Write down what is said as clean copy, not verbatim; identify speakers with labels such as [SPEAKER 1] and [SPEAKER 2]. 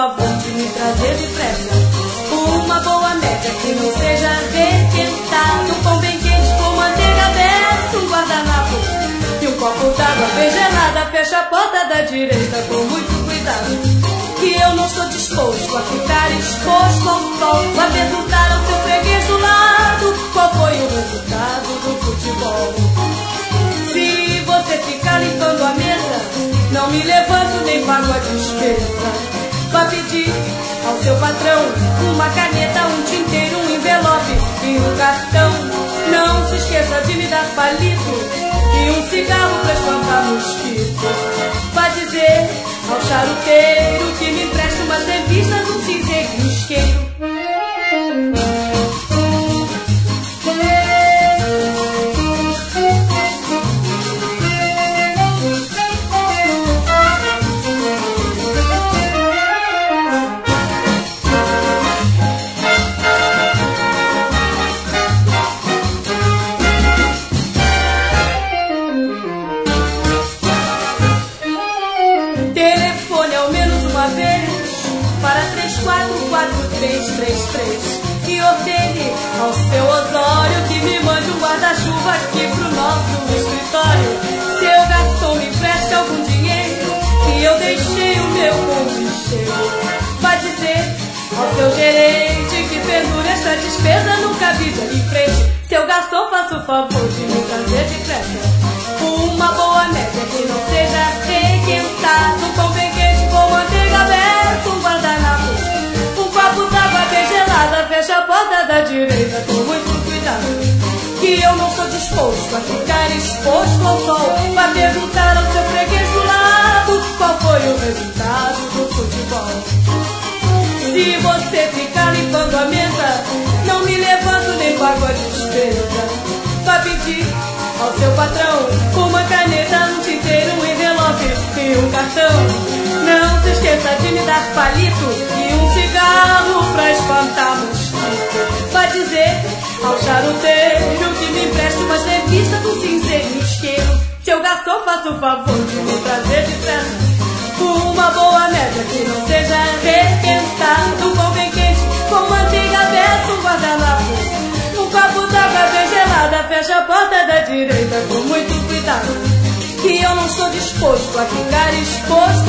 [SPEAKER 1] favor de me trazer depressa uma boa média que não seja requentado, um pão bem quente com manteiga aberta, um guardanapo e um copo d'água bem gelada. Fecha a porta da direita com muito cuidado, que eu não estou disposto a ficar exposto ao sol, a perguntar ao seu freguês do lado qual foi o resultado do futebol. Se você ficar limpando a mesa, não me levanto nem pago a despesa. Vá pedir ao seu patrão uma caneta, um tinteiro, um envelope e um cartão. Não se esqueça de me dar palito e um cigarro pra espantar mosquito. Vá dizer ao charuteiro que me empreste umas revistas, um cinzeiro e um isqueiro. E ordene ao seu Osório que me mande um guarda-chuva aqui pro nosso escritório. Seu garçom, me empreste algum dinheiro, que eu deixei o meu conto cheio. Vai dizer ao seu gerente que pendure esta despesa no cabide ali em frente. Seu garçom, faça o favor de me trazer depressa uma boa média que não seja requentado, um pão bem quente com manteiga aberta, um guardanapo, um copo d'água bem gelada. Fecha a porta da direita com muito cuidado, que eu não sou disposto a ficar exposto ao sol, pra perguntar ao seu freguês do lado qual foi o resultado do futebol. Se você ficar limpando a mesa, não me levanto nem pago a despesa. Vá pedir ao seu patrão uma caneta, um tinteiro, um envelope e um cartão. Não se esqueça de me dar palito e um cigarro pra espantar mosquito. Vá dizer ao charuteiro que me empreste umas revistas, um cinzeiro e um isqueiro. Seu garçom, faça o favor de me trazer depressa uma boa média que não seja requentado, um pão bem quente com manteiga aberta, um guardanapo, um copo d'água bem gelada. Fecha a porta da direita com muito cuidado, que eu não estou disposto a ficar exposto